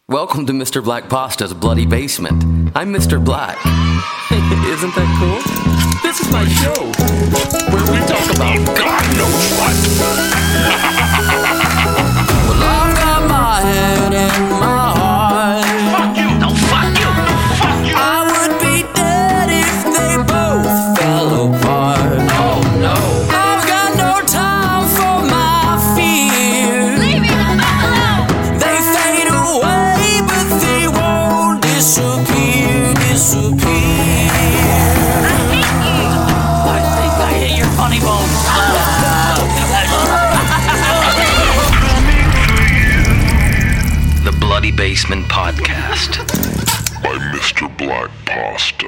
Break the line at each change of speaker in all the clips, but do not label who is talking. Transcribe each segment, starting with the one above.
Welcome to Mr. Black Pasta's Bloody Basement. I'm Mr. Black. Isn't that cool? This is my show, where we talk about God knows what. Well, I've got my head in my heart.
Fuck you! No, fuck you! Fuck you!
I would be dead if they both fell apart.
Oh no!
I've got no time for my fears.
Leave me the fuck alone!
They fade away, but they won't disappear.
I think I hit your funny bone. The Bloody Basement Podcast
by Mr. Black Pasta.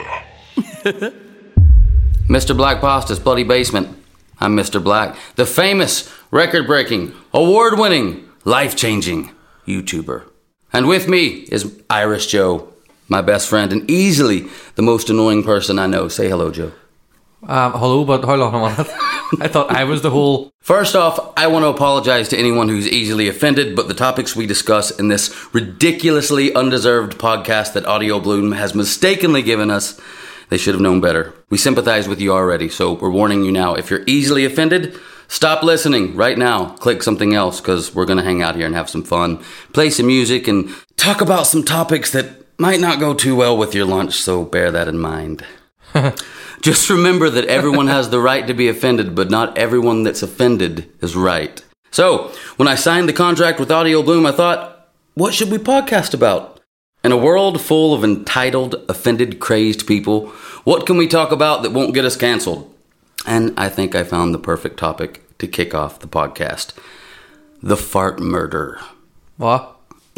Mr. Black Pasta's Bloody Basement. I'm Mr. Black, the famous, record-breaking, award-winning, life-changing YouTuber. And with me is Irish Joe, my best friend, and easily the most annoying person I know. Say hello, Joe.
Hello, but hold on a minute. I thought I was the whole...
First off, I want to apologize to anyone who's easily offended, but the topics we discuss in this ridiculously undeserved podcast that Audio Bloom has mistakenly given us, they should have known better. We sympathize with you already, so we're warning you now. If you're easily offended, stop listening right now. Click something else, because we're going to hang out here and have some fun, play some music, and talk about some topics that might not go too well with your lunch, so bear that in mind. Just remember that everyone has the right to be offended, but not everyone that's offended is right. So, when I signed the contract with Audio Bloom, I thought, what should we podcast about? In a world full of entitled, offended, crazed people, what can we talk about that won't get us canceled? And I think I found the perfect topic to kick off the podcast. The fart murder.
What?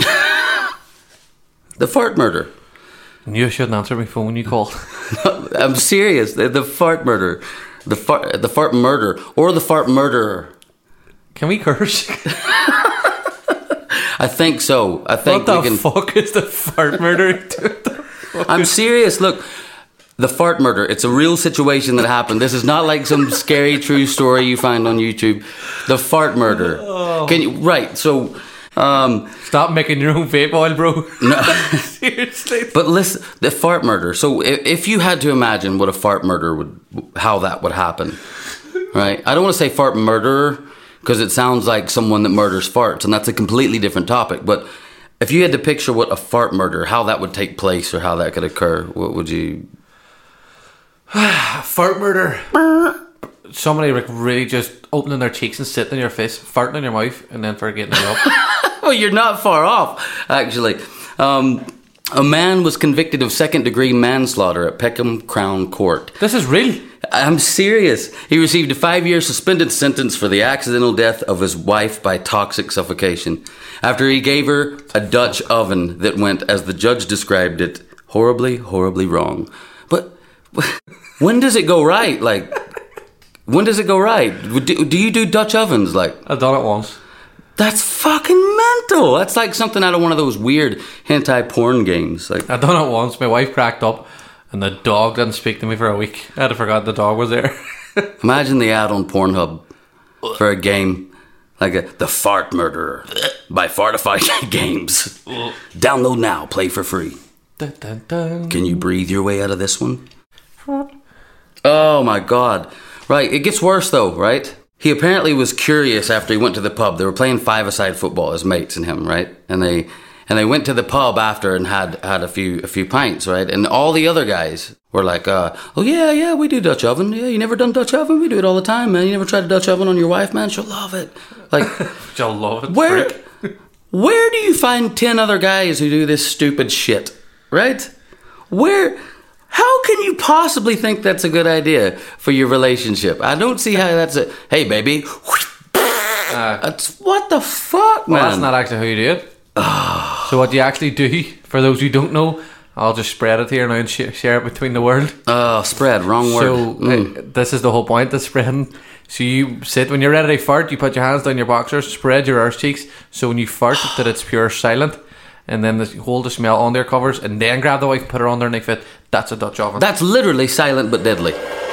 The fart murder.
You shouldn't answer my phone when you called.
I'm serious. The fart murder. The fart murder. Or the fart murderer.
Can we curse?
I think so. I think
What
we
the
can.
fuck is the fart murder?
I'm serious. Look, the fart murder. It's a real situation that happened. This is not like some scary true story you find on YouTube. The fart murder. Can you? Right. So.
Stop making your own vape oil, bro.
No.
Seriously.
But listen, the fart murder. So if you had to imagine what a fart murder how that would happen, right? I don't want to say fart murderer because it sounds like someone that murders farts, and that's a completely different topic. But if you had to picture what a fart murder, how that would take place or how that could occur, what would you?
Fart murder. Somebody like really just opening their cheeks and sitting in your face, farting in your mouth, and then forgetting it up.
Well, you're not far off, actually. A man was convicted of second-degree manslaughter at Peckham Crown Court.
This is real.
I'm serious. He received a 5-year suspended sentence for the accidental death of his wife by toxic suffocation after he gave her a Dutch oven that went, as the judge described it, horribly, horribly wrong. But when does it go right? Like, when does it go right? Do you do Dutch ovens? Like,
I've done it once.
that's fucking mental. That's like something out of one of those weird hentai porn games. Like,
I've done it once. My wife cracked up, and the dog didn't speak to me for a week. I had forgot the dog was there.
imagine the ad on Pornhub for a game like The Fart Murderer by Fartify Games. Download now, play for free.
Dun, dun, dun.
Can you breathe your way out of this one? Oh my god. Right, it gets worse though, right? He apparently was curious after he went to the pub. They were playing five-a-side football, his mates and him, right? And they went to the pub after and had a few pints, right? And all the other guys were like, oh yeah, we do Dutch oven. Yeah, you never done Dutch oven? We do it all the time, man. You never tried a Dutch oven on your wife, man? She'll love it. Like,
You'll love it.
where
freak.
do you find 10 other guys who do this stupid shit, right? How can you possibly think that's a good idea for your relationship? I don't see how that's a, hey baby, that's, what the fuck, man?
Well, that's not actually how you do it. So what you actually do, for those who don't know, I'll just spread it here now and share it between the world.
Spread, wrong word.
So this is the whole point of spreading. So you sit, when you're ready to fart, you put your hands down your boxers, spread your arse cheeks, so when you fart that it's pure silent, and then hold the smell on their covers, and then grab the wife, put her underneath it. That's a Dutch oven.
That's literally silent but deadly.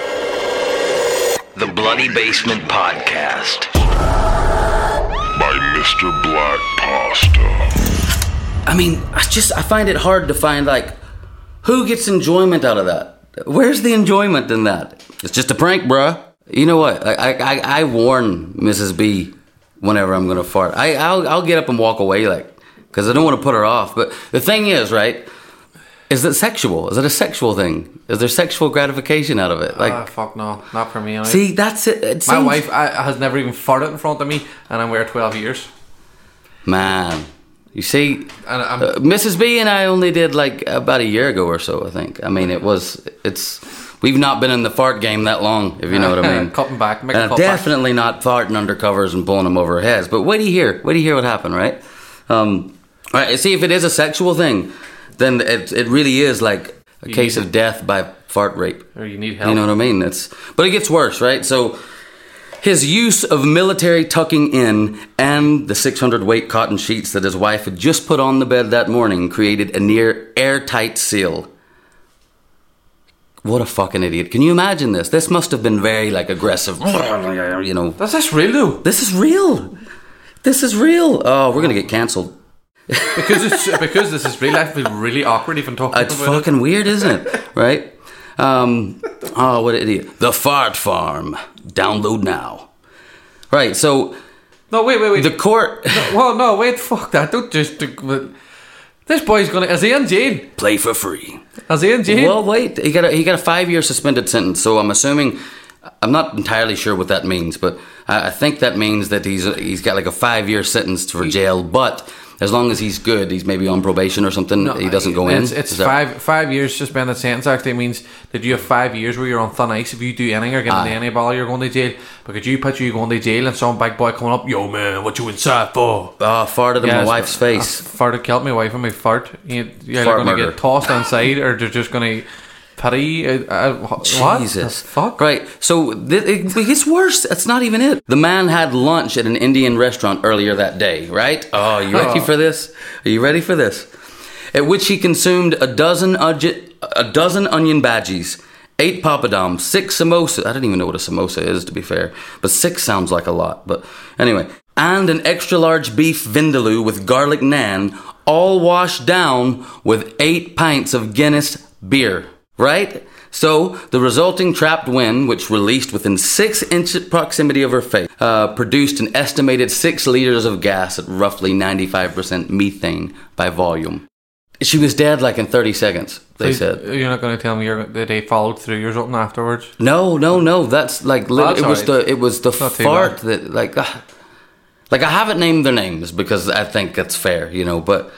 The Bloody Basement Podcast
by Mr. Black Pasta.
I mean, I find it hard to find, like, who gets enjoyment out of that? Where's the enjoyment in that? It's just a prank, bruh. You know what? I warn Mrs. B whenever I'm going to fart. I'll get up and walk away, like, because I don't want to put her off. But the thing is, right, is it sexual? Is it a sexual thing? Is there sexual gratification out of it? Like,
fuck no, not for me. Anyway.
See, that's it.
My wife has never even farted in front of me, and I'm there 12 years.
Man, you see, Mrs. B and I only did like about a year ago or so, I think. I mean, we've not been in the fart game that long, if you know what I mean.
Cutting back,
definitely not farting under covers and pulling them over our heads. But wait till you hear what happened, right? Right. See, if it is a sexual thing, then it really is like a case of death by fart rape.
Or you need help.
You know what I mean? But it gets worse, right? So his use of military tucking in and the 600-weight cotton sheets that his wife had just put on the bed that morning created a near airtight seal. What a fucking idiot. Can you imagine this? This must have been very, like, aggressive. You know.
Is this real, though?
This is real. This is real. Oh, we're going to get cancelled.
because this is real. I feel really awkward even talking about it.
It's fucking weird, isn't it? Right? Oh, what an idiot. The Fart Farm. Download now. Right, so...
No, wait.
The court...
Wait, fuck that. Don't just... This boy's gonna... Is he in jail?
Play for free.
Is he in jail?
Well, wait. He got a 5-year suspended sentence, so I'm assuming... I'm not entirely sure what that means, but I think that means that he's got like a 5-year sentence for jail, but... As long as he's good, he's maybe on probation or something, he doesn't go in.
It's 5 years suspended sentence. Actually, it means that you have 5 years where you're on thin ice. If you do anything or get into any ball, you're going to jail. But could you picture you going to jail and some big boy coming up, yo man, what you inside for?
Farted in my wife's face.
Farted killed my wife and my fart. You're
fart
going to get tossed inside, or they're just going to... Pity, what?
Jesus.
The fuck?
Right, so it gets worse. That's not even it. The man had lunch at an Indian restaurant earlier that day, right? Oh, you ready for this? Are you ready for this? At which he consumed a dozen onion bhajis, 8 papadums, 6 samosas. I don't even know what a samosa is, to be fair. But 6 sounds like a lot. But anyway. And an extra large beef vindaloo with garlic naan, all washed down with 8 pints of Guinness beer. Right? So, the resulting trapped wind, which released within 6-inch proximity of her face, produced an estimated 6 liters of gas at roughly 95% methane by volume. She was dead like in 30 seconds, they said.
You're not going to tell me that they followed through or something afterwards?
No. That's like, it was the fart that, like I haven't named their names because I think that's fair, you know, but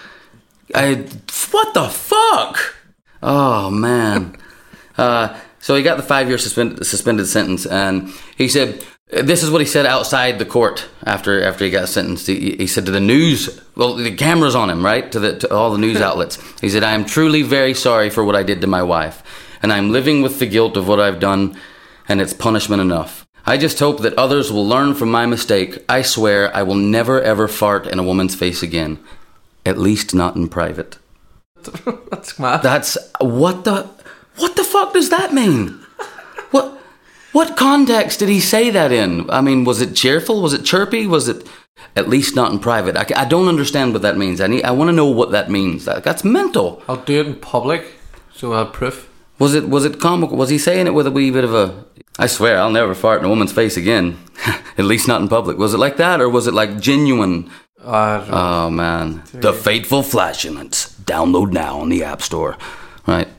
what the fuck? Oh, man. So he got the 5-year suspended sentence, and he said, this is what he said outside the court after he got sentenced. He said to the news, well, the camera's on him, right? To all the news outlets. He said, I am truly very sorry for what I did to my wife, and I'm living with the guilt of what I've done, and it's punishment enough. I just hope that others will learn from my mistake. I swear I will never ever fart in a woman's face again. At least not in private.
That's mad.
What the fuck does that mean? What context did he say that in? I mean, was it cheerful? Was it chirpy? Was it at least not in private? I don't understand what that means. I want to know what that means. That's mental.
I'll do it in public, so I'll have proof.
Was it comical? Was he saying it with a wee bit of a... I swear, I'll never fart in a woman's face again. At least not in public. Was it like that, or was it like genuine... Oh, man. The Fateful Flashulence. Download now on the App Store. Right.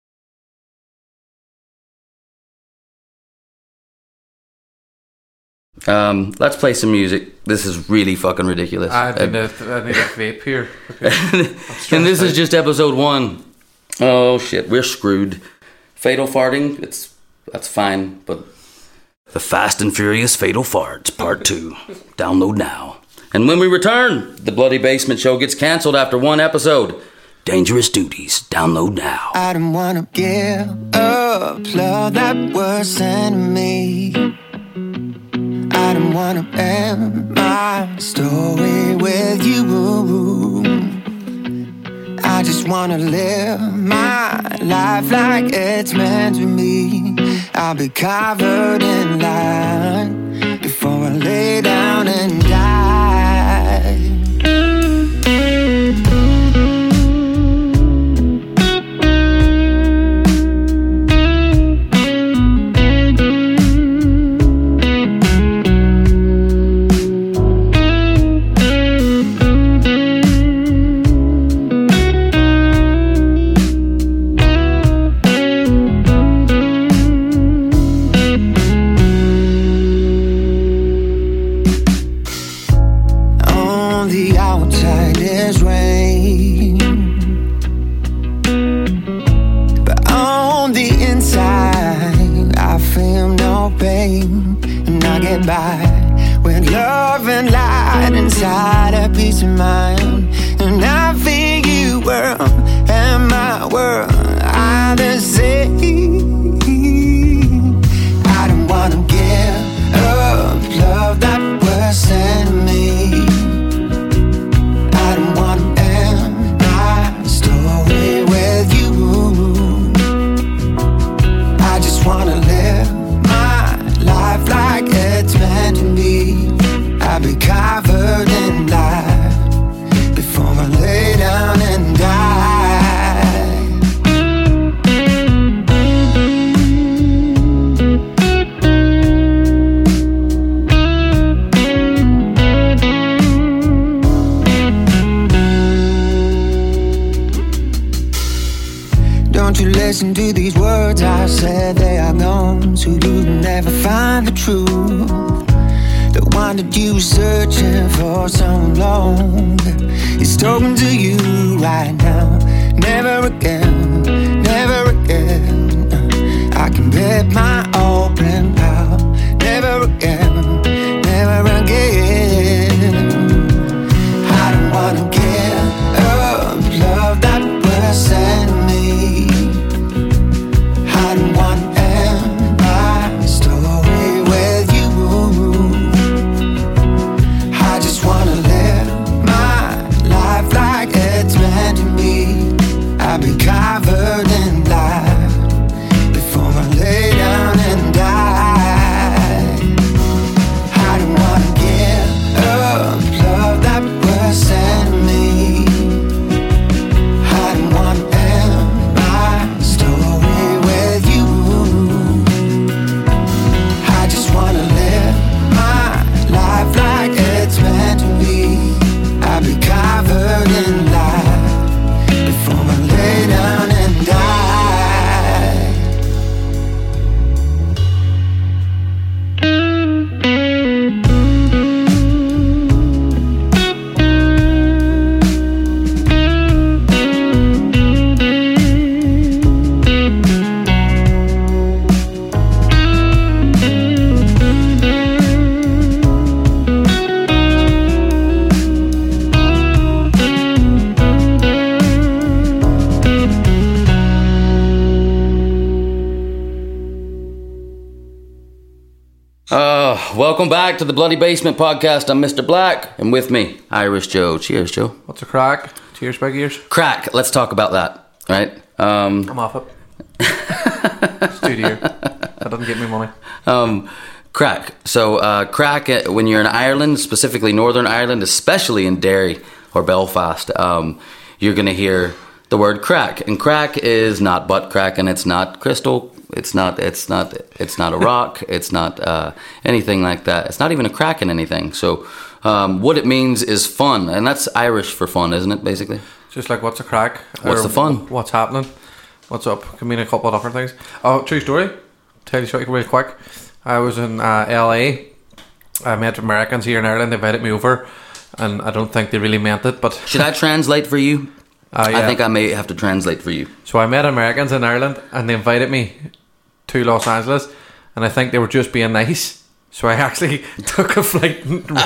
Let's play some music. This is really fucking ridiculous.
I need a vape here.
And this is just episode 1. Oh, shit. We're screwed. Fatal farting, that's fine, but... The Fast and Furious Fatal Farts, Part 2. Download now. And when we return, the Bloody Basement Show gets cancelled after 1 episode. Dangerous Duties. Download now.
I don't wanna give up love that was sent to me. I don't wanna end my story with you. I just wanna live my life like it's meant to be. I'll be covered in light before I lay down and die. outside is rain, but on the inside I feel no pain, and I get by with love and light inside a peace of mind. And I feel you world and my world are the same. I don't wanna give up love that was sent to me. I don't wanna end my story with you. I just wanna live my life like it's meant to be. I'll be covered in light before I lay down and die. Don't you listen to these words I said, they are gone, so you never find the truth. The one that you were searching for so long is talking to you right now. Never again, never again. I can bet my open pal. Never again, never again. I don't wanna give up love that was sent to me. I don't wanna end my story with you. I just wanna live my life like it's meant to be. I'll be covered in light before I lay down and die. I don't wanna give up love that was sent to me. I don't wanna end my story with you. I just wanna live my life like it's meant to be. I'll be covered in light before I lay down and die.
Welcome back to the Bloody Basement Podcast. I'm Mr. Black, and with me, Irish Joe. Cheers, Joe.
What's a crack? Cheers, big ears.
Crack. Let's talk about that, right?
I'm off it. Studio. That doesn't get me money.
Crack. So, crack, when you're in Ireland, specifically Northern Ireland, especially in Derry or Belfast, you're going to hear the word crack. And crack is not butt crack, and it's not crystal. It's not a rock. It's not anything like that. It's not even a crack in anything. So what it means is fun, and that's Irish for fun, isn't it, basically?
Just like what's a crack?
What's the fun?
What's happening? What's up? Can mean a couple of different things. Oh, true story. Tell you something real quick. I was in LA. I met Americans here in Ireland. They invited me over, and I don't think they really meant it. But
should I translate for you?
Yeah.
I think I may have to translate for you.
So I met Americans in Ireland, and they invited me to Los Angeles, and I think they were just being nice. So I actually took a flight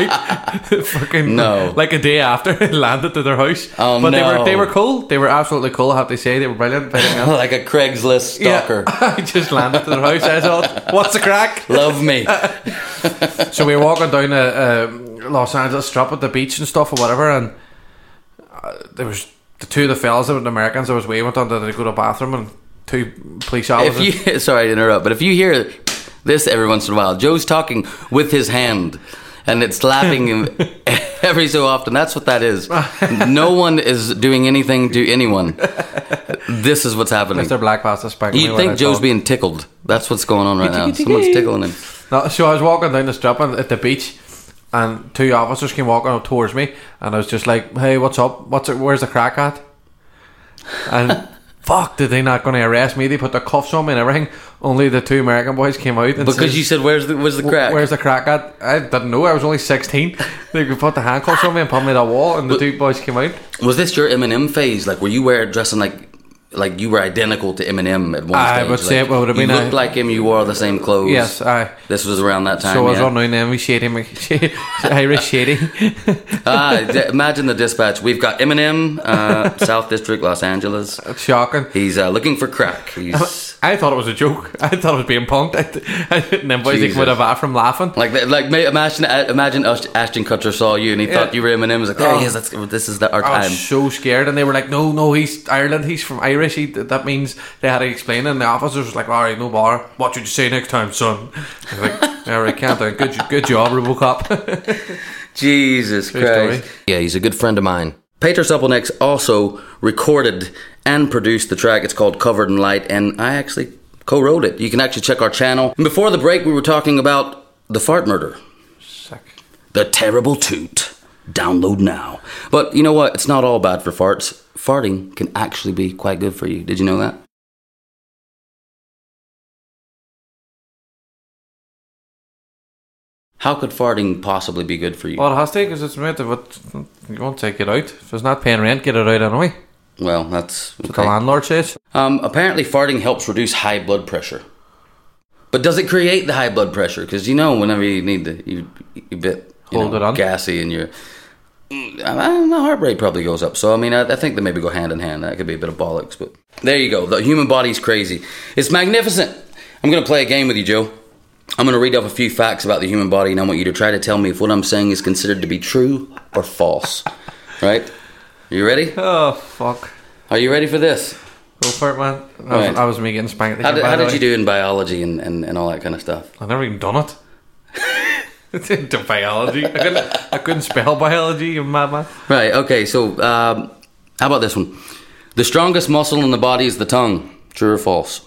like a day after and landed to their house.
Oh,
but
no.
they were cool. They were absolutely cool, I have to say. They were brilliant.
Like a Craigslist stalker.
Yeah, I just landed to their house. I thought, what's the crack?
Love me.
So we were walking down to Los Angeles Strip at the beach and stuff or whatever, and there was the two of the fellas that were the Americans I was waving on to go to the bathroom, and two police officers.
Sorry to interrupt, but if you hear this every once in a while, Joe's talking with his hand and it's slapping him every so often. That's what that is. No one is doing anything to anyone. This is what's happening.
Mr. Black Pasta spanking me.
You'd think Joe's being tickled. That's what's going on right now. Someone's tickling him.
No, so I was walking down the strip at the beach, and two officers came walking up towards me, and I was just like, "Hey, what's up? Where's the crack at?" And fuck, did they not going to arrest me? They put the cuffs on me and everything. Only the 2 American boys came out and
Because
said,
you said, where's the crack?
Where's the crack at? I didn't know. I was only 16. They could put the handcuffs on me and put me on the wall, and the 2 boys came out.
Was this your Eminem phase? Like, were you dressing like you were identical to Eminem at one stage?
I would say it would have been
You looked like him, you wore the same clothes.
Yes, aye.
This was around that time,
So I was
yeah.
running in with Shady, Irish Shady.
Imagine the dispatch. We've got Eminem, South District, Los Angeles.
It's shocking.
He's looking for crack. He's
I thought it was a joke. I thought it was being punked. And then boys, they come out of bathroom laughing.
imagine Ashton Kutcher saw you and he thought you were Eminem. He was like, there he is. This is our
I
time.
was so scared, and they were like, no, he's Ireland, he's from Irish. That means they had to explain it, and the officers was like, alright, no bother. What should you say next time, son? I was like, alright, can't do. Good job, RoboCop.
Jesus
True
Christ.
story.
Yeah, he's a good friend of mine. Peter Suppelnex also recorded and produced the track. It's called Covered in Light, and I actually co-wrote it. You can actually check our channel. And before the break, we were talking about the fart murder.
Sick.
The Terrible Toot. Download now. But you know what? It's not all bad for farts. Farting can actually be quite good for you. Did you know that? How could farting possibly be good for you?
Well, it has to, because it's made of it. You won't take it out. If it's not paying rent, get it out anyway.
Well, that's
What
okay.
the landlord says.
Apparently farting helps reduce high blood pressure. But does it create the high blood pressure? Because whenever you need you bit
Hold it on.
gassy and you're... my heart rate probably goes up. So, I think they maybe go hand in hand. That could be a bit of bollocks. But there you go. The human body's crazy. It's magnificent. I'm going to play a game with you, Joe. I'm going to read off a few facts about the human body, and I want you to try to tell me if what I'm saying is considered to be true or false. Right? You ready?
Oh, fuck.
Are you ready for this?
Go for it, man.
Right.
I was me getting spanked.
How
again, by the
did you
way.
do in biology and all that kind of stuff?
I've never even done it. To biology. I couldn't spell biology, you madman.
Right, okay, so how about this one? The strongest muscle in the body is the tongue. True or false?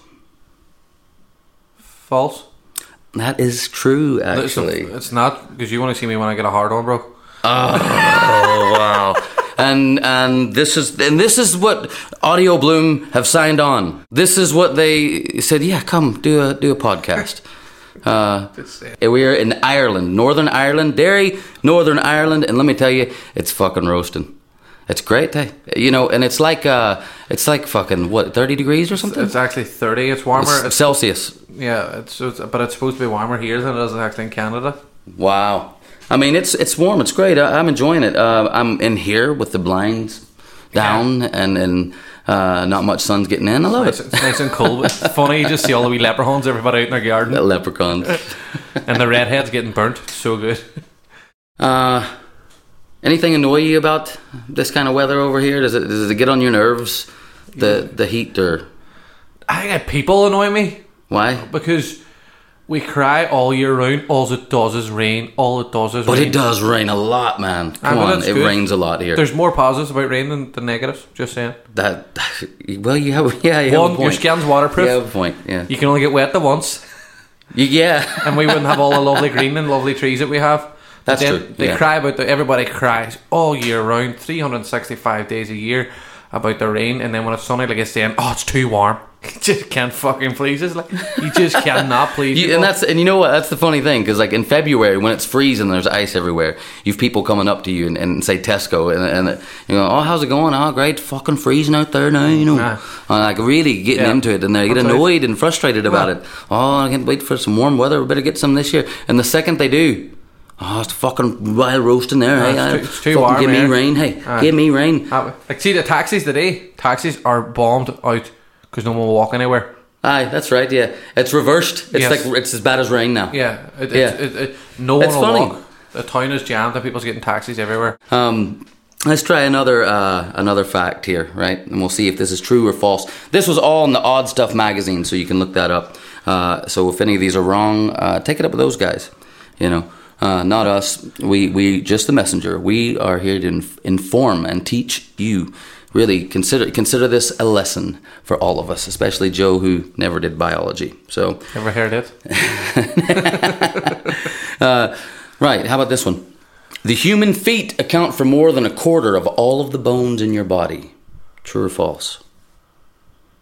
False.
That is true, actually.
It's not, because you want to see me when I get a hard on, bro.
Oh, wow. And this is what Audio Bloom have signed on. This is what they said, yeah, come, do a podcast. We are in Ireland, Northern Ireland, Derry, Northern Ireland, and let me tell you, it's fucking roasting. It's great, and it's like fucking what, 30 degrees or something?
It's actually 30. It's warmer.
It's Celsius.
Yeah, but it's supposed to be warmer here than it is actually in Canada.
Wow. It's warm. It's great. I'm enjoying it. I'm in here with the blinds down and not much sun's getting in. I love it.
It's nice and cold. It's funny, you just see all the wee leprechauns, everybody out in their garden.
Little leprechauns.
And the redheads getting burnt. So good.
Anything annoy you about this kind of weather over here? Does it get on your nerves? The heat or
I think people annoy me
why?
because we cry all year round. All it does is rain. All it does is
But
rain.
it does rain a lot, man. Come
but
on,
that's
it
good.
rains a lot here.
There's more positives about rain than negatives. Just saying.
Well, you have a point.
Your skin's waterproof.
You have a point. Yeah.
You can only get wet the once,
Yeah.
and we wouldn't have all the lovely green and lovely trees that we have.
That's
But then
true,
They
yeah.
cry about everybody cries all year round, 365 days a year about the rain, and then when it's sunny, like it's saying, "Oh, it's too warm." You just can't fucking please us. Like you just cannot please. people.
And you know what? That's the funny thing, because like in February when it's freezing, there's ice everywhere. You've people coming up to you and say Tesco, and you go, "Oh, how's it going? Oh, great, fucking freezing out there now." Like really getting
Yeah.
into it, and they get
That's right.
annoyed and frustrated about it. Oh, I can't wait for some warm weather. We better get some this year. And the second they do, oh, it's fucking wild roasting there. Hey,
it's too
fucking
warm
give me
here.
rain. Hey,
Aye.
give me rain.
Like see the taxis today. Taxis are bombed out because no one will walk anywhere.
Aye, that's right. Yeah, it's reversed. It's
Yes.
like it's as bad as rain now.
Yeah,
Yeah.
no one
It's
will
funny.
walk. The town is jammed and people's getting taxis everywhere.
Let's try another fact here, right? And we'll see if this is true or false. This was all in the Odd Stuff magazine, so you can look that up. So if any of these are wrong, take it up with those guys. Not us. We just the messenger. We are here to inform and teach you. Really consider this a lesson for all of us, especially Joe, who never did biology. So
Ever heard it?
right, how about this one? The human feet account for more than a quarter of all of the bones in your body. True or false?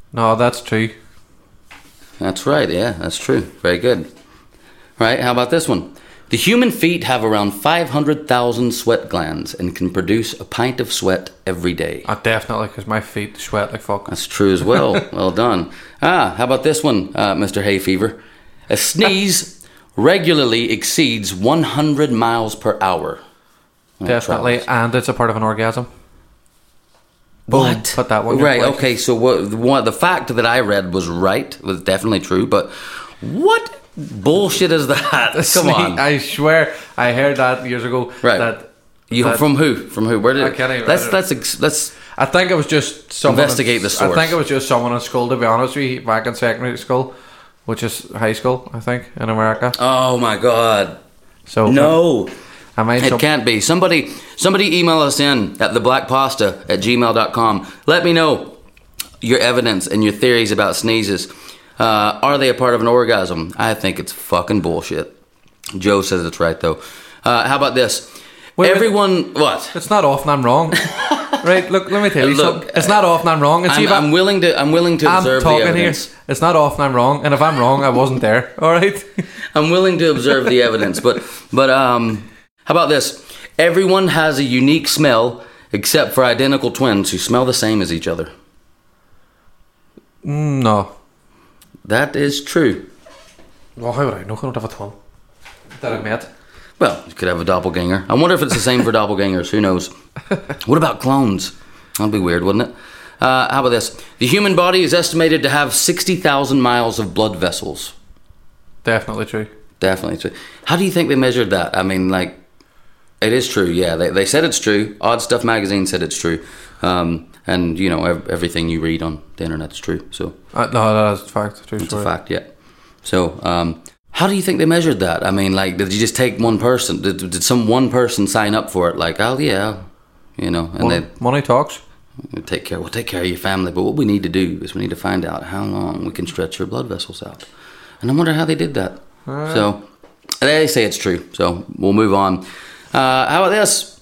No, that's true.
That's right, yeah, that's true. Very good. Right, how about this one? The human feet have around 500,000 sweat glands and can produce a pint of sweat every day.
Definitely, because my feet sweat like fuck.
That's true as well. Well done. How about this one, Mr. Hay Fever? A sneeze regularly exceeds 100 miles per hour.
Definitely, and it's a part of an orgasm. Boom,
What?
put that one.
Right, okay, so the fact that I read was right, was definitely true, but what bullshit is that? Come on.
I swear, I heard that years ago.
Right. From who? From who? Where did
I can't even-
let's
I think it was just someone.
Investigate the source.
I think it was just someone in school, to be honest with you, back in secondary school, which is high school, I think, in America.
Oh my god.
So
No.
I might.
It can't be. Somebody email us in at theblackpasta@gmail.com. Let me know your evidence and your theories about sneezes. Are they a part of an orgasm? I think it's fucking bullshit. Joe says it's right, though. How about this?
Wait.
Everyone... What?
It's not often I'm wrong. Right, look, let me tell you
Look,
something. It's not often I'm wrong. And see,
I'm willing to observe the evidence.
It's not often I'm wrong, and if I'm wrong, I wasn't there. All right.
I'm willing to observe the evidence, but how about this? Everyone has a unique smell except for identical twins who smell the same as each other.
No.
That is true.
Well, how would I know? I don't have a twin that I met.
Well, you could have a doppelganger. I wonder if it's the same for doppelgangers. Who knows? What about clones? That'd be weird, wouldn't it? How about this? The human body is estimated to have 60,000 miles of blood vessels.
Definitely true.
Definitely true. How do you think they measured that? I mean, like, it is true, yeah. They said it's true. Odd Stuff magazine said it's true. And, you know, everything you read on the internet is true. So
No, that's a fact. True
it's
story.
a fact, yeah. So, how do you think they measured that? I mean, like, did you just take one person? Did some one person sign up for it? Like, oh, yeah, you know, and
Money talks.
we'll take care of your family. But what we need to do is we need to find out how long we can stretch your blood vessels out. And I wonder how they did that. So, they say it's true. So, we'll move on. How about this?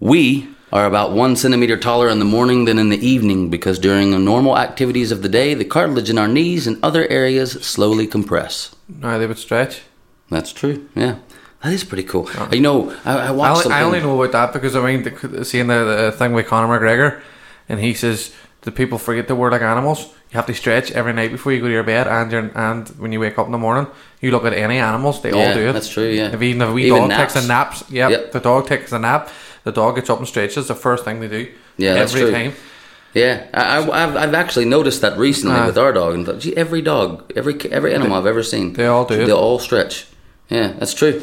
We are about 1 centimeter taller in the morning than in the evening because during the normal activities of the day, the cartilage in our knees and other areas slowly compress.
No, they would stretch.
That's true, yeah. That is pretty cool. You know, I watched something.
I only know about that because, I mean, seeing the thing with Conor McGregor, and he says that people forget that we're like animals. You have to stretch every night before you go to your bed, and when you wake up in the morning. You look at any animals, they all do it.
That's true, yeah.
If even a wee dog takes a nap, the dog takes a nap, the dog gets up and stretches, the first thing they do.
Yeah, that's
every
true.
time.
Yeah, I've actually noticed that recently with our dog. And thought, gee, every dog, every animal I've ever seen,
they all do it.
They all stretch. Yeah, that's true.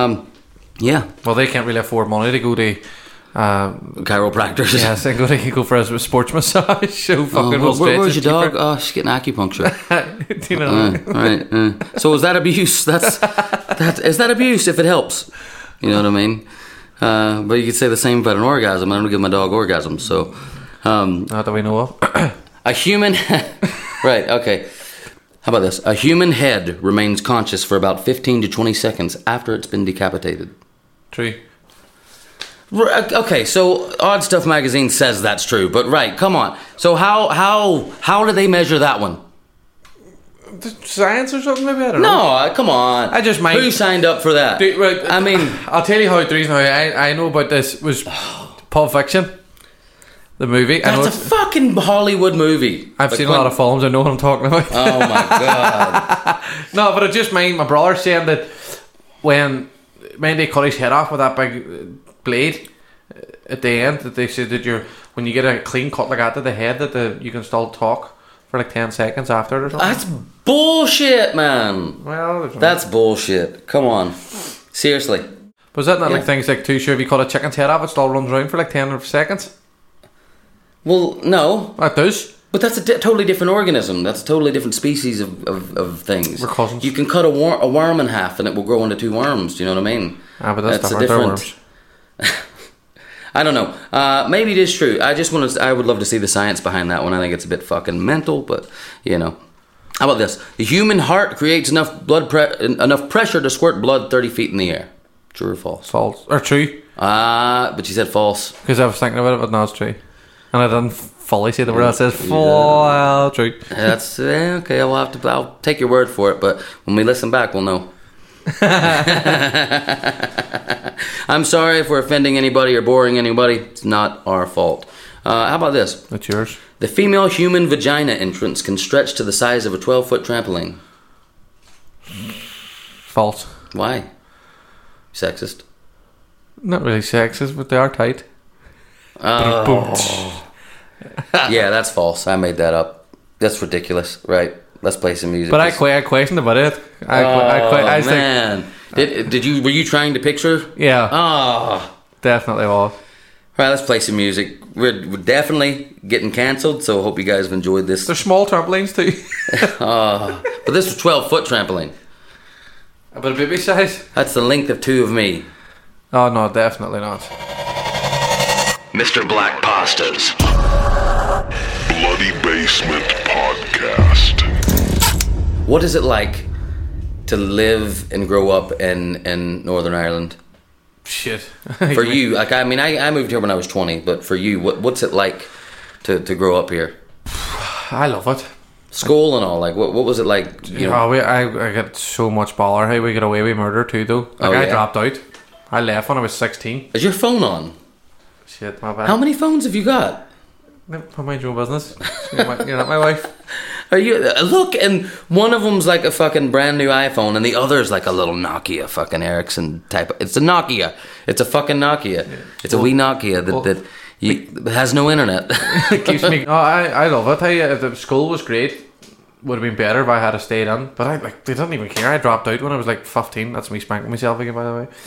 Yeah.
Well, they can't really afford money to go to
chiropractors.
Yes, they go for a sports massage. So fucking
where's your dog? Oh, she's getting acupuncture.
Do you know?
Right. So is that abuse? Is that abuse if it helps? You know what I mean? But you could say the same about an orgasm. I don't give my dog orgasms. So
not that we know of.
a human. Right. Okay. How about this? A human head remains conscious for about 15 to 20 seconds after it's been decapitated.
True.
Okay, so Odd Stuff magazine says that's true, but right, come on. So how do they measure that one?
Science or something, maybe? I don't know.
No, come on.
I just might.
Who signed up for that? I mean,
I'll tell you how the reason I know about this was Pulp Fiction, the movie.
That's a fucking Hollywood movie.
I've seen a lot of films. I know what I'm talking about.
Oh my god.
No, but it just made my brother saying that when they cut his head off with that big blade at the end, that they said that when you get a clean cut like that to the head, that you can still talk for like 10 seconds after it or something.
That's bullshit, man.
Well,
that's bullshit. Come on, seriously.
But is that not like things like too sure if you cut a chicken's head off, it still runs around for like 10 seconds?
Well, no.
It does.
But that's a totally different organism. That's a totally different species of things.
We're cousins.
You can cut a worm in half and it will grow into 2 worms. Do you know what I mean?
But that's different. Worms.
I don't know. Maybe it is true. I would love to see the science behind that one. I think it's a bit fucking mental, but you know. How about this? The human heart creates enough pressure to squirt blood 30 feet in the air. True or false?
False. Or true.
But you said false.
Because I was thinking about it, but no, it's true. And I didn't fully say the word. It says fall true.
That's okay. I'll take your word for it. But when we listen back, we'll know. I'm sorry if we're offending anybody or boring anybody. It's not our fault. How about this?
That's yours.
The female human vagina entrance can stretch to the size of a 12-foot trampoline.
False.
Why? Sexist.
Not really sexist, but they are tight.
Oh. Yeah, that's false. I made that up. That's ridiculous. Right. Let's play some music.
But I questioned about it. I think,
man. Were you trying to picture?
yeah,
Oh.
definitely was.
Right, let's play some music. We're definitely getting cancelled, so I hope you guys have enjoyed this.
There's small trampolines too.
But this was 12-foot trampoline.
But a baby size?
That's the length of two of me.
Oh no, definitely not.
Mr. Black Pasta's Bloody Basement Podcast.
What is it like to live and grow up in Northern Ireland?
Shit.
For you, like I moved here when I was 20, but for you, what's it like to grow up here?
I love it.
School and all, like what was it like? You know?
I get so much bother. How we get away with murder too, though. Like I dropped out. I left when I was 16.
Is your phone on?
Shit, my bad.
How many phones have you got?
Mind your own business. You're not my wife.
Are you look? And one of them's like a fucking brand new iPhone, and the other's like a little Nokia fucking Ericsson type. It's a Nokia. It's a fucking Nokia. Yeah. It's a wee Nokia that has no internet.
It keeps me. Oh, I love it. The school was great. Would have been better if I had stayed in, but they didn't even care. I dropped out when I was like 15. That's me spanking myself again, by the way.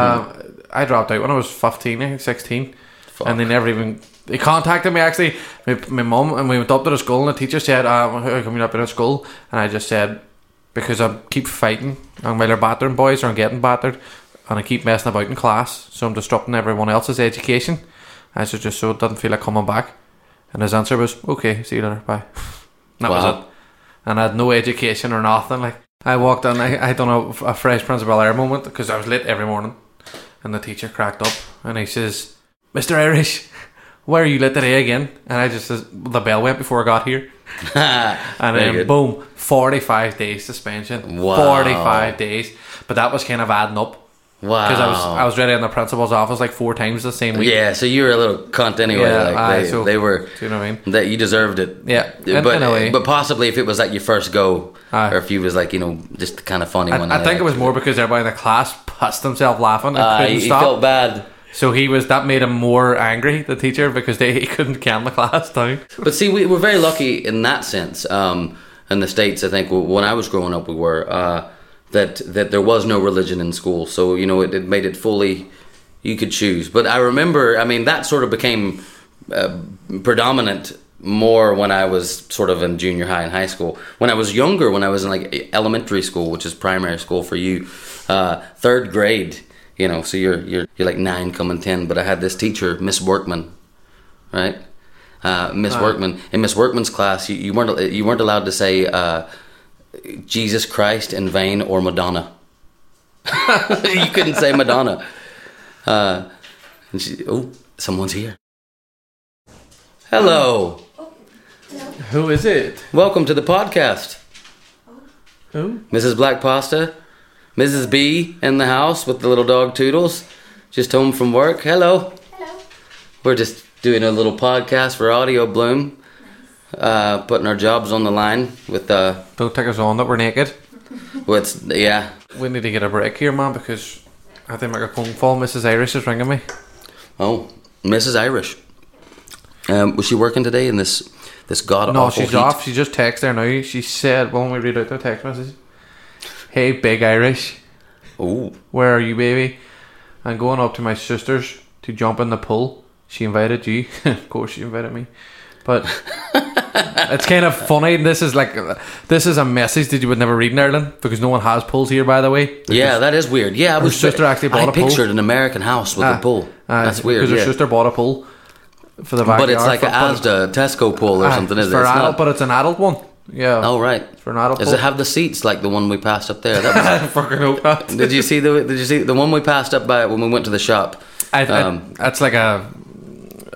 I dropped out when I was 15, I think 16. Fuck. And they contacted me actually, my mum, and we went up to the school, and the teacher said, how come you're not been at school? And I just said, because I keep fighting, and while they're battering boys, or I'm getting battered, and I keep messing about in class, so I'm disrupting everyone else's education. I said, just so it doesn't feel like coming back. And his answer was, okay, see you later, bye. That was it. And I had no education or nothing. Like I walked in, I done a Fresh Prince of Bel-Air moment, because I was late every morning, and the teacher cracked up and he says, Mr. Irish, why are you late today again? And I just says, the bell went before I got here. And then boom, 45 days suspension.
Wow.
45 days. But that was kind of adding up.
Wow.
Because I was ready in the principal's office like 4 times the same week.
Yeah, so you were a little cunt anyway.
Yeah,
they were.
Do you know what I mean?
That you deserved it.
Yeah,
but possibly if it was like your first go, or if you was like just the kind of funny one.
I think it was more because everybody in the class pissed themselves laughing and couldn't stop.
He felt bad.
So that made him more angry, the teacher, because he couldn't calm the class down.
But see, we were very lucky in that sense. In the States, I think when I was growing up, we were. That there was no religion in school, so it made it fully, you could choose. But I remember, that sort of became predominant more when I was sort of in junior high and high school. When I was younger, when I was in like elementary school, which is primary school for you, 3rd grade, so you're like 9 coming 10. But I had this teacher, Miss Workman, right? Miss Workman. In Miss Workman's class, you weren't allowed to say Jesus Christ in vain or Madonna. You couldn't say Madonna. And someone's here. Hello.
Who is it?
Welcome to the podcast.
Who?
Mrs. Black Pasta. Mrs. B in the house with the little dog Toodles. Just home from work. Hello.
Hello.
We're just doing a little podcast for Audio Bloom. Putting our jobs on the line with
don't take us on that we're naked.
Yeah.
We need to get a break here, man, because I think my phone fall. Mrs. Irish is ringing me.
Oh, Mrs. Irish. Was she working today in this god awful
No, she's
heat?
off. She just texted there now. She said, well, let me read out the text message. Hey, big Irish.
Oh.
Where are you, baby? I'm going up to my sister's to jump in the pool. She invited you. Of course she invited me. But it's kind of funny. This is a message that you would never read in Ireland, because no one has pools here, by the way.
Yeah, that is weird. Yeah,
her sister actually bought a pool.
I pictured an American house with a pool. That's weird.
Because her sister bought a pool for the backyard.
But it's like an Asda Tesco pool or something, isn't it?
But it's an adult one. Yeah.
Oh right.
It's for an adult.
Does it have the seats like the one we passed up there? That was,
fucking hope not.
Did you see the one we passed up by when we went to the shop?
It's like a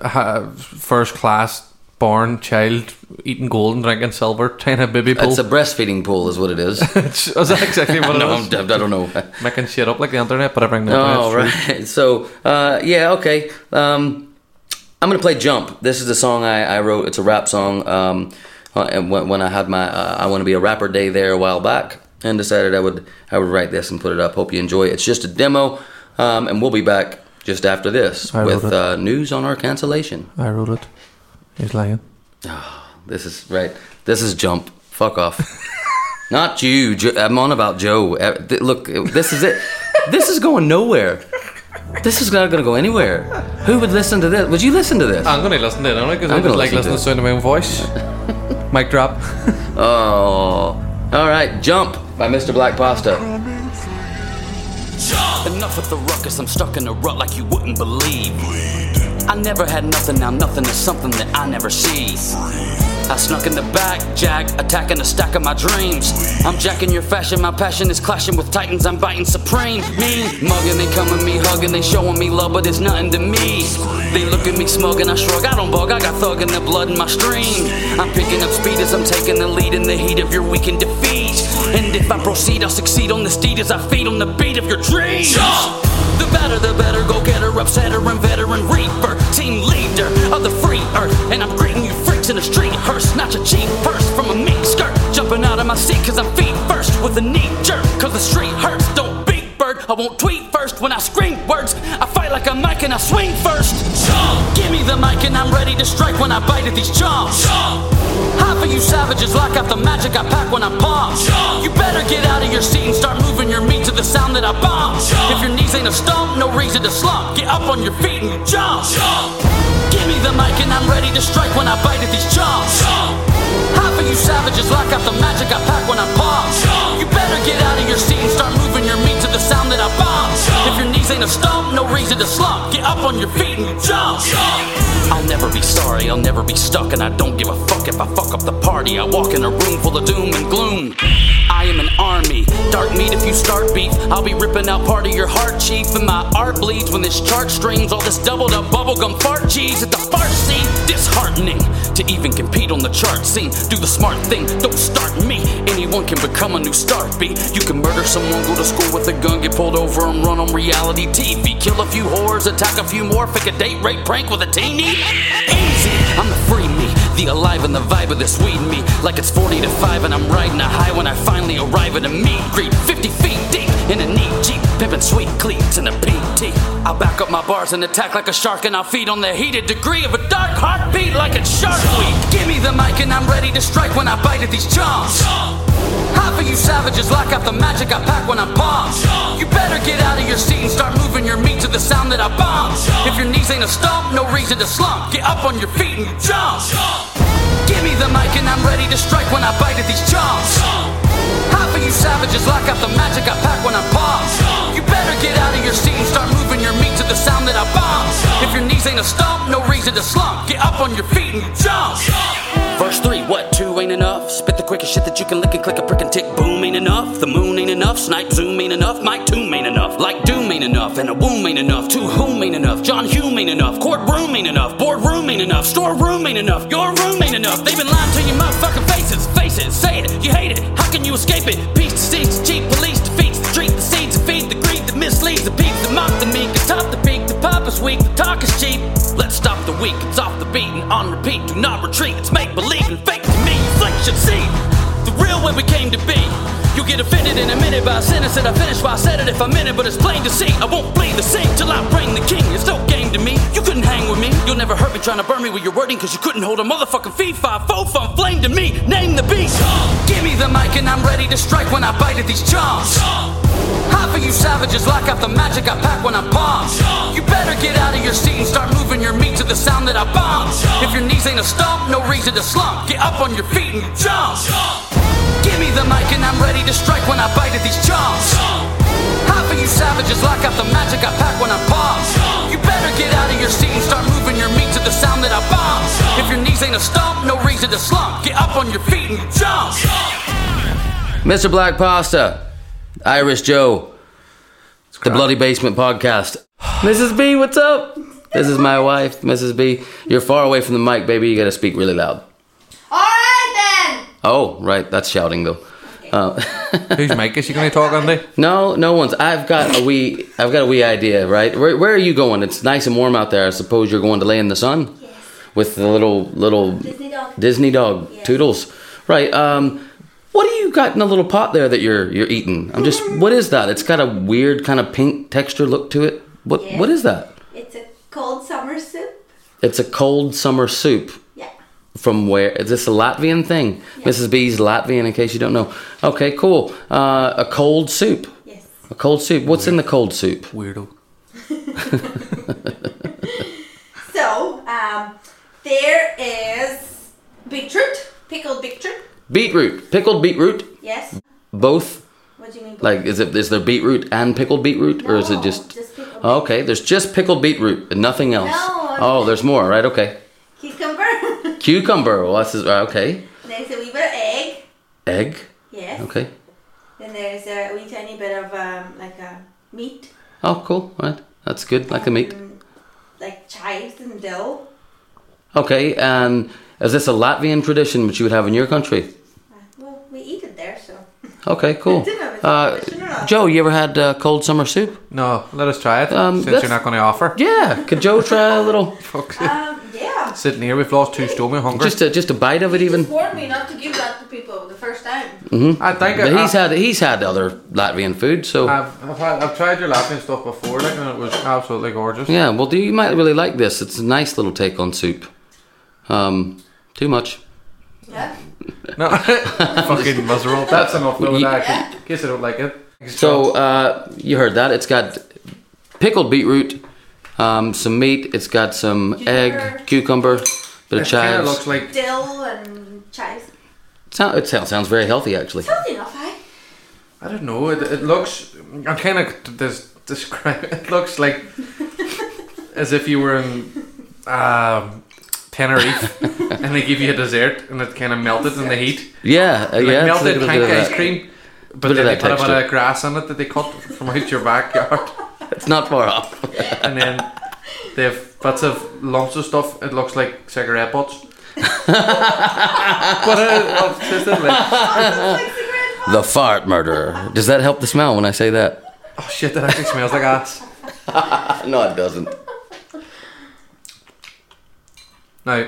first class born child eating gold and drinking silver kind of baby pool.
It's a breastfeeding pool, is what it is.
Is that exactly what it
No,
is?
I don't know.
Making shit up like the internet, but I bring the internet.
Oh, right. So, yeah, okay. I'm going to play Jump. This is the song I wrote. It's a rap song. And when I had my I Want to Be a Rapper day there a while back, and decided I would write this and put it up. Hope you enjoy it. It's just a demo, and we'll be back just after this with news on our cancellation.
I wrote it. He's lying.
Oh, this is right. This is Jump. Fuck off. Not you. I'm on about Joe. Look, this is it. This is going nowhere. This is not going to go anywhere. Who would listen to this? Would you listen to this?
I'm going to listen to it, because I just like listening to the sound of my own voice. Mic drop.
Oh. All right. Jump by Mr. Black Pasta.
Enough with the ruckus, I'm stuck in a rut like you wouldn't believe. I never had nothing, now nothing is something that I never see. I snuck in the back, jack, attacking a stack of my dreams. I'm jacking your fashion, my passion is clashing with titans, I'm biting supreme. Mean, mugging, they coming me, hugging, they showing me love, but it's nothing to me. They look at me smug and I shrug, I don't bug, I got thug in the blood in my stream. I'm picking up speed as I'm taking the lead in the heat of your weakened defeat. And if I proceed, I'll succeed on the steed as I feed on the beat of your dreams. The better, go getter, upsetter, and veteran reaper, team leader of the free earth. And I'm greeting you freaks in the street hearse, not your cheap purse from a meat skirt. Jumping out of my seat cause I'm feet first with a knee jerk. Cause the street hurts, don't beat bird. I won't tweet first when I scream words. I fight like a mic and I swing first. Give me the mic and I'm ready to strike when I bite at these chomps. Half of you savages lock out the magic I pack when I palm. You better get out of your seat and start moving your meat to the sound that I bomb. If your knees ain't a stump, no reason to slump. Get up on your feet and you jump. Give me the mic and I'm ready to strike when I bite at these chomps. Half of you savages lock out the magic I pack when I palm. You better get out of your seat and start moving your meat to the sound that I bomb. If your knees ain't a stump, no reason to slump. Get up on your feet and you jump. I'll never be sorry, I'll never be stuck, and I don't give a fuck if I fuck up the party. I walk in a room full of doom and gloom. I am an army, dark meat if you start beef. I'll be ripping out part of your heart, chief, and my art bleeds when this chart streams all this doubled up bubblegum fart cheese at the fart scene. Disheartening to even compete on the chart scene. Do the smart thing, don't start me. Anyone can become a new start B. You can murder someone, go to school with a gun, get pulled over and run on reality TV. Kill a few whores, attack a few more, fake a date rape prank with a teenie. Easy, I'm the free me, the alive and the vibe of this weed me. Like it's 40 to 5 and I'm riding a high when I finally arrive at a meet greet. 50 feet deep in a neat Jeep, pimping sweet cleats in a PT. I'll back up my bars and attack like a shark, and I'll feed on the heated degree of a dark heartbeat like it's shark weed. Give me the mic and I'm ready to strike when I bite at these chomps. Half of you savages lock out the magic I pack when I palm. You better get out of your seat and start moving your meat to the sound that I bomb. If your knees ain't a stump, no reason to slump. Get up on your feet and you jump. Give me the mic and I'm ready to strike when I bite at these chomps. Half of you savages lock out the magic I pack when I palm. You better get out of your seat and start moving your meat to the sound that I bomb. If your knees ain't a stump, no reason to slump. Get up on your feet and you jump. Verse 3, what, 2 ain't enough? Spit the quickest shit that you can lick and click a prick and tick. Boom ain't enough, the moon ain't enough, snipe zoom ain't enough, mic tomb ain't enough, like doom ain't enough, and a womb ain't enough, to whom ain't enough, John Hume ain't enough, courtroom ain't enough, boardroom ain't enough, storeroom ain't enough, your room ain't enough. They've been lying to your motherfucking faces, say it, you hate it, how can you escape it? Peace to seeds, cheap police defeats, the treat the seeds, the feed the greed that misleads the peeps, the mock the meek, the top the peak, the pop is weak, the talk is cheap. Let's stop the weak, it's off the beat and on repeat, do not retreat, it's make believe and fake to me, you flex should see the real way we came to be. You get offended in a minute by a sentence that I finished while I said it if I'm in it, but it's plain to see I won't bleed the same till I bring the king. It's no game to me, you couldn't hang with me. You'll never hurt me trying to burn me with your wording, cause you couldn't hold a motherfucking feed 5-4 from flame to me. Name the beat. Give me the mic and I'm ready to strike when I bite at these chomps. Half of you savages lock out the magic I pack when I palm. You better get out of your seat and start moving your meat to the sound that I bomb. If your knees ain't a stump, no reason to slump. Get up on your feet and you jump. Give me the mic and I'm ready to strike when I bite at these chomps. Half of you savages lock out the magic I pack when I palm. You better get out of your seat and start moving your meat to the sound that I bomb. If your knees ain't a stump, no reason to slump. Get up on your feet and you jump.
Mr. Black Pasta, Irish Joe, the Bloody Basement Podcast. Mrs. B, what's up? This is my wife, Mrs. B. You're far away from the mic, baby. You got to speak really loud.
All right then.
Oh, right. That's shouting, though.
Whose mic is she going to talk on?
No one's. I've got a wee idea, right? Where are you going? It's nice and warm out there. I suppose you're going to lay in the sun with the little Disney dog
Yes.
Toodles, right? What do you got in a little pot there that you're eating? What is that? It's got a weird kind of pink texture look to it. What is that?
It's a cold summer soup.
It's a cold summer soup.
Yeah.
From where? Is this a Latvian thing?
Yeah.
Mrs. B's Latvian, in case you don't know. Okay, cool. A cold soup.
Yes.
A cold soup. What's in the cold soup?
Weirdo.
So, there is beetroot, pickled beetroot.
Beetroot. Pickled beetroot.
Yes.
Both.
What do you mean?
Like, is there beetroot and pickled beetroot, or is it
No,
just?
just pickled
Okay, there's just pickled beetroot and nothing else.
No.
Oh, there's more, right? Okay.
Cucumber.
Cucumber. Well, that's okay.
There's a wee bit of egg.
Egg.
Yes.
Okay.
Then there's a wee tiny bit of like a meat.
Oh, cool. Right. That's good. Like the meat.
Like chives and dill.
Okay. And is this a Latvian tradition which you would have in your country?
Well, we eat it there, so.
Okay. Cool.
I don't know if it's a tradition or not.
Joe, you ever had cold summer soup?
No, let us try it. Since
that's-
you're not going to offer.
Yeah. Could Joe try a little?
Fuck.
Yeah.
Sitting here, we've lost 2 stone. We're hungry.
Just a bite of it,
He
even.
just warned me not to give that to people the first time.
I think
But he's had other Latvian food, so
I've tried your Latvian stuff before, like, and it was absolutely gorgeous.
yeah. Well, you might really like this. It's a nice little take on soup. Too much.
Yeah.
No, fucking miserable. That's enough though. In case I don't like it.
So you heard that. It's got pickled beetroot, some meat. It's got some egg, cucumber, bit of
it kind of
chives.
looks like
Dill and chives.
It sounds very healthy, actually.
Healthy enough, eh?
I don't know. It looks. I'm kind of describe. It looks like as if you were in Tenerife and they give you a dessert and it kind of melted in the heat.
Yeah,
Like
yeah. it's a
melted
little
pink
bit of
ice
that.
cream. But
Bit
then
of
they
that
put a bit
texture.
of grass on it that they cut from out your backyard.
It's not far off.
And then they have bits of lumps of stuff. It looks like cigarette butts. But it's just like,
The fart murderer. Does that help the smell when I say that?
oh shit, that actually smells like ass.
No, it doesn't.
Now,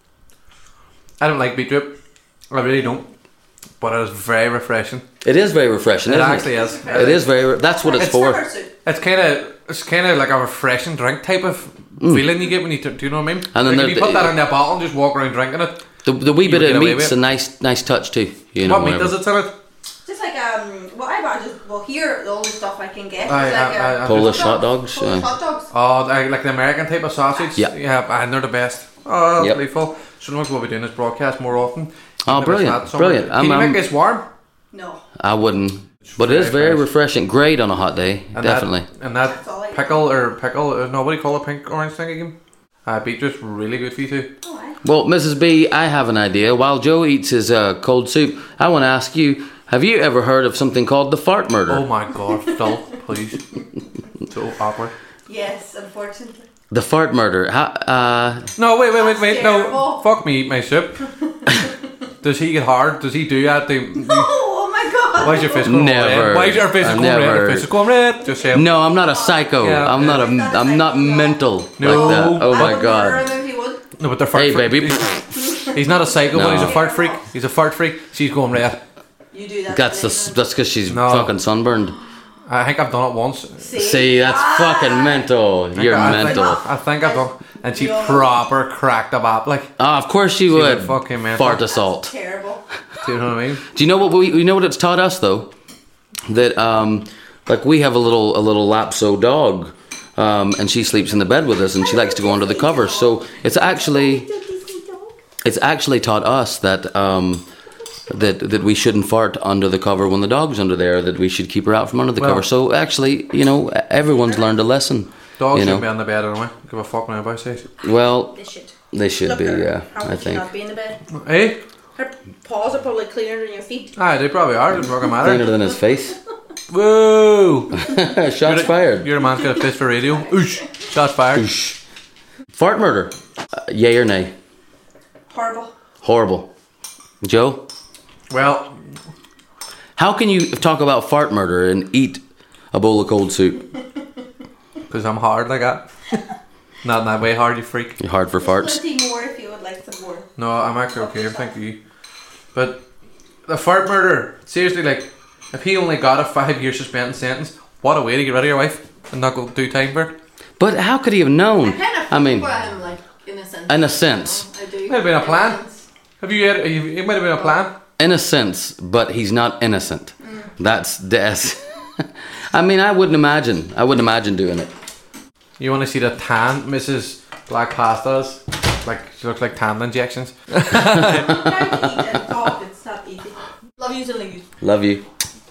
I don't like beetroot. I really don't. But it is very refreshing.
It is very refreshing.
It
isn't
actually is.
It is very. That's what it's for.
Summer soup.
It's kind of like a refreshing drink type of feeling you get when you do you know what I mean?
And then
like if you put that in a bottle and just walk around drinking it.
The wee
You
bit
would
of
get away
meat's
with
a
it.
nice touch too. You know.
What meat
whatever.
does it in it?
Just like well, I bought here all the stuff I can get.
Aye,
It's like
aye, aye.
Polish hot dogs.
Polish hot dogs.
Oh, like the American type of sausage.
Yeah.
Yeah, and they're the best. Oh,
Yep.
delightful. So we'll be doing this broadcast more often.
Oh,
Maybe
brilliant,
it's not summer.
brilliant.
Can you
I'm-
make this warm?
No.
I wouldn't. But it is
very
very
fresh.
refreshing. Great on a hot day.
And
Definitely.
And
That's all I
that pickle, no, what do you call a pink orange thing again? Beetroot's really good for you too.
Oh, aye.
Well, Mrs. B, I have an idea. While Joe eats his cold soup, I want to ask you, have you ever heard of something called the fart murder?
Oh my god, Phil, please. So awkward.
Yes, unfortunately.
The fart murder.
No, wait. No,
terrible.
fuck me, eat my soup. Does he get hard? Does he do that?
Oh my god.
Why's your face going
Never.
red? Why's your face
I
going red?
never.
Your face is going red. Just say it.
No, I'm not a psycho.
Yeah.
I'm not mental
No.
like that. Oh
I
my
would murder
god.
him if he would.
No, but they're fart
Hey,
freak.
baby.
He's not a psycho, but
No.
he's a fart freak. He's a fart freak. She's going red.
You do that.
That's because she's
No.
fucking sunburned.
I think I've done it once.
See, that's fucking mental. You're
I
mental.
I think I've done. And she
No.
proper cracked up like.
Oh, of course she
would
would.
fucking mental.
Fart assault.
Terrible.
Do you know what I mean?
Do you know what we know what it's taught us though? That like we have a little Lapso dog, and she sleeps in the bed with us, and she likes to go under the covers. So it's actually taught us that that we shouldn't fart under the cover when the dog's under there. That we should keep her out from under the
Well-
cover. So actually, you know, everyone's learned a lesson.
Dogs
you know?
should be on the bed anyway. Give a fuck when anybody says.
Well,
They should.
they should
Look
be.
at her.
Yeah,
How
I
would she
think.
not be in the bed?
Hey?
Her paws are probably cleaner than your feet.
Aye, they probably are. Doesn't fucking
Cleaner
matter.
than his face.
Whoa!
Shots fired.
Your man's got a fist for radio. Oosh! Shots fired.
Fart murder. Yay or nay?
Horrible.
Joe?
Well,
How can you talk about fart murder and eat a bowl of cold soup?
because I'm hard like that. Not in that way hard, you freak.
You're hard for farts.
Plenty more if you would like some more.
No, I'm actually okay, thank you. But the fart murder, seriously, like, if he only got a 5-year suspended sentence, what a way to get rid of your wife and not go do time for it.
But how could he have known?
I kind of
I mean,
for him, like, in a sense.
in a sense.
I do.
Might have been a plan. Have you had? It might have been a plan.
In a sense, but he's not innocent. That's I mean, I wouldn't imagine doing it.
You want to see the tan Mrs. Black Pasta's? Like, she looks like tan injections.
Try to eat and talk and stop eating.
Love you to leave.
Love you.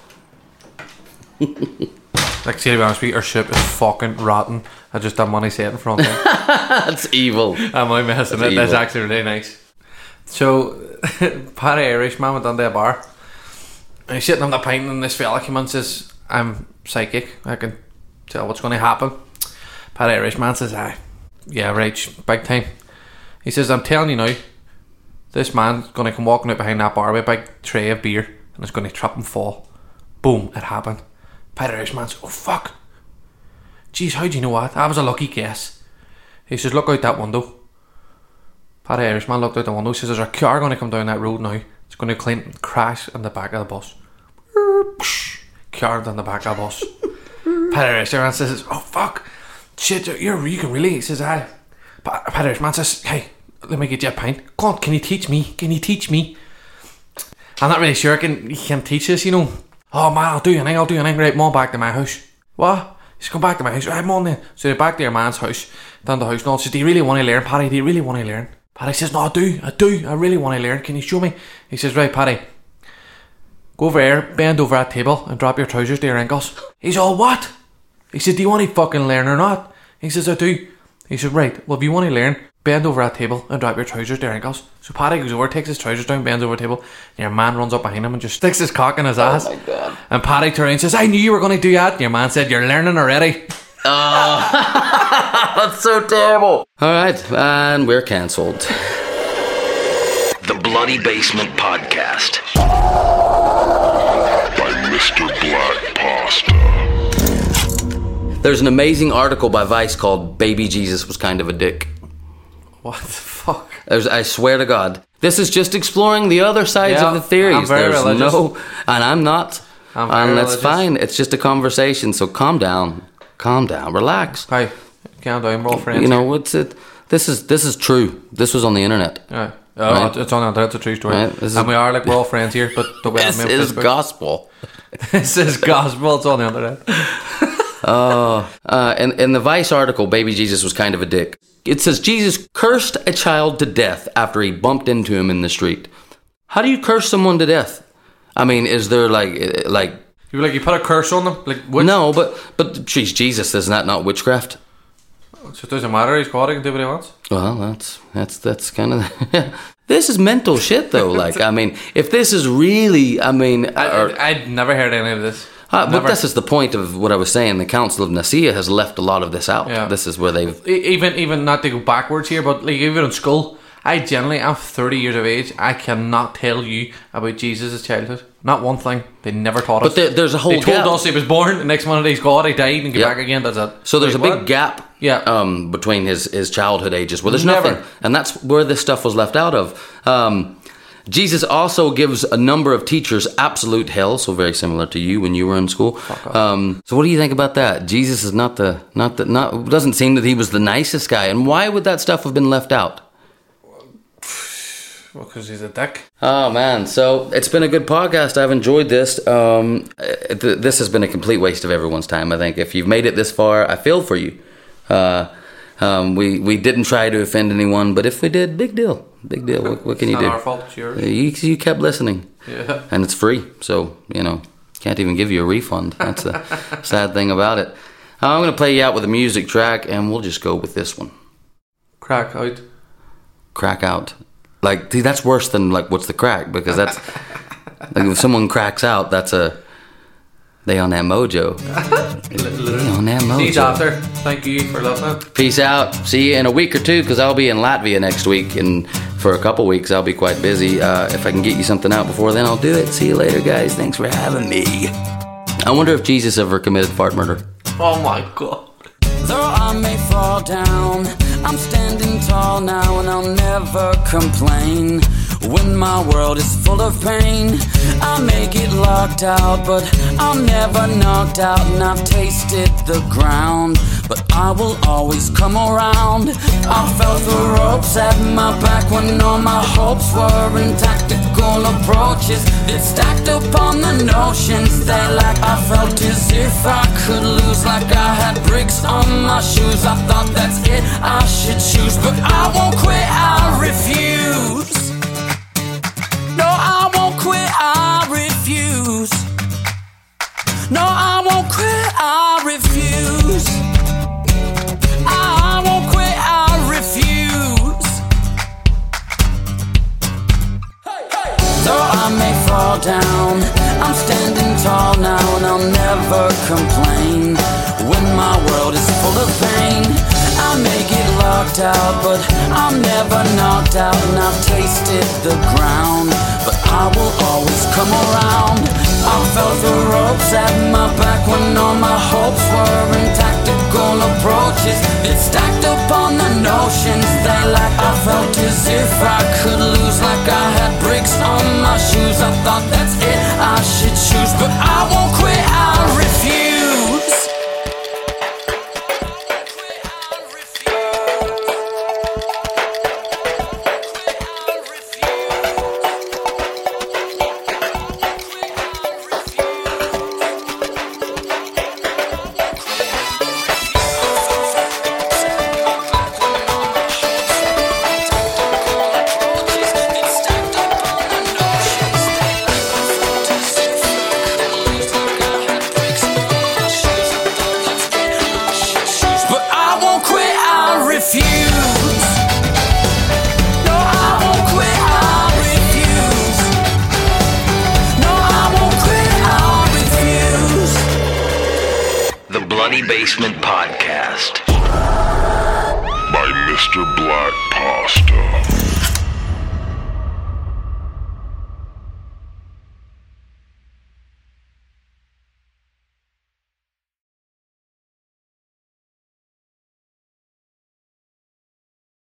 Like, see, to be honest with you, her soup is fucking rotten. I just don't want to say it in front of her.
That's evil.
I'm only messing
That's
it. That's
evil.
actually really nice. So, Paddy Irishman went on to a bar. And he's sitting on the pint, and this fella came on and says, I'm psychic. I can tell what's going to happen. Paddy Irishman says, aye. Yeah, right, big time. He says, I'm telling you now, this man's going to come walking out behind that bar with a big tray of beer, and it's going to trip and fall. Boom, it happened. Paddy Irishman says, oh fuck. Jeez, how do you know what? That was a lucky guess. He says, look out that window. Paddy Irishman looked out the window. He says, there's a car going to come down that road now. It's going to crash in the back of the bus. Car in the back of the bus. Paddy Irishman says, oh fuck. Shit, you can really. He says, aye. Paddy Irishman says, hey, let me get you a pint. Go on, can you teach me? I'm not really sure he can teach us, you know. Oh man, I'll do anything. Right, come on back to my house. What? He's come back to my house. Right, come on then. So they're back to your man's house. Down the house and all. Says, do you really want to learn, Paddy? Do you really want to learn? Paddy says, no, I do. I really want to learn. Can you show me? He says, right, Paddy. Go over here, bend over that table and drop your trousers to your ankles. He's all, what? He said, do you want to fucking learn or not? He says, I do. He said, right, well if you want to learn, bend over that table and drop your trousers to your ankles. So Paddy goes over, takes his trousers down, bends over the table, and your man runs up behind him and just sticks his cock in his ass.
Oh my God.
And Paddy turns and says, I knew you were going to do that. And your man said, you're learning already.
That's so terrible. Alright, and we're cancelled.
The Bloody Basement Podcast. By Mr. Black Pasta.
There's an amazing article by Vice called Baby Jesus Was Kind of a Dick.
What the fuck?
I swear to God. This is just exploring the other sides
Yeah,
of the theories.
I'm very religious.
And I'm not.
I'm very
And that's
religious.
fine. It's just a conversation, so calm down. Relax.
Hey, calm down, we're all friends.
You know, what's it? This is true. This was on the internet.
Right.
Right.
It's on that's a true story.
Right, this is-
And we are like, we're all friends here, but don't
This is gospel.
This is gospel, it's on the internet.
In the Vice article, Baby Jesus Was Kind of a Dick. It says Jesus cursed a child to death after he bumped into him in the street. How do you curse someone to death? I mean, is there like
You put a curse on them? Like, which?
no, but geez, Jesus, isn't that not witchcraft?
So it doesn't matter, he's God, he can do what he wants.
Well, that's kind of this is mental shit though. Like, I mean, if this is really,
I'd never heard any of this.
but
Never.
this is the point of what I was saying. The Council of Nicaea has left a lot of this out.
Yeah.
This is where they've.
Even not to go backwards here, but like even in school, I'm 30 years of age. I cannot tell you about Jesus' childhood. Not one thing. They never taught us.
But there's a whole
They told
gap.
us he was born. The next minute he's God. He died and came
Yeah.
back again. That's it.
So there's
Like,
a
what?
big gap.
Yeah.
Between his childhood ages where there's
Never.
nothing, and that's where this stuff was left out of. Jesus also gives a number of teachers absolute hell, so very similar to you when you were in school. So what do you think about that? Jesus is doesn't seem that he was the nicest guy, and why would that stuff have been left out?
Well, because he's a dick.
Oh man, so it's been a good podcast. I've enjoyed this. This has been a complete waste of everyone's time. I think if you've made it this far, I feel for you. We didn't try to offend anyone, but if we did, big deal. What can you
It's
do?
not our fault, it's yours.
You kept listening,
Yeah.
and it's free. So can't even give you a refund. That's the sad thing about it. I'm going to play you out with a music track, and we'll just go with this one.
Crack out.
Crack out. Like, see, that's worse than like what's the crack, because that's like if someone cracks out, that's They on that mojo. They on that mojo.
See you after. Thank you for listening.
Peace out. See you in a week or two, because I'll be in Latvia next week, and for a couple weeks I'll be quite busy. If I can get you something out before then, I'll do it. See you later, guys. Thanks for having me. I wonder if Jesus ever committed fart murder.
Oh my God.
Though I may fall down, I'm standing tall now and I'll never complain. When my world is full of pain, I may get locked out, but I'm never knocked out. And I've tasted the ground, but I will always come around. I felt the ropes at my back when all my hopes were in tactical approaches that stacked upon the notions that lack. I felt as if I could lose, like I had bricks on my shoes. I thought that's it, I should choose, but I won't quit, I refuse. No, I won't quit, I refuse. No, I won't quit, I refuse. I won't quit, I refuse. Though I may fall down, I'm standing tall now and I'll never complain. When my world is full of pain, I may get locked out, but I'm never knocked out. And I've tasted the ground, but I will always come around. I felt the ropes at my back when all my hopes were in tactical approaches that stacked upon the notions that lack. I felt as if I could lose, like I had bricks on my shoes. I thought that's it, I should choose, but I won't quit, I refuse.
Basement Podcast by Mr. Black Pasta.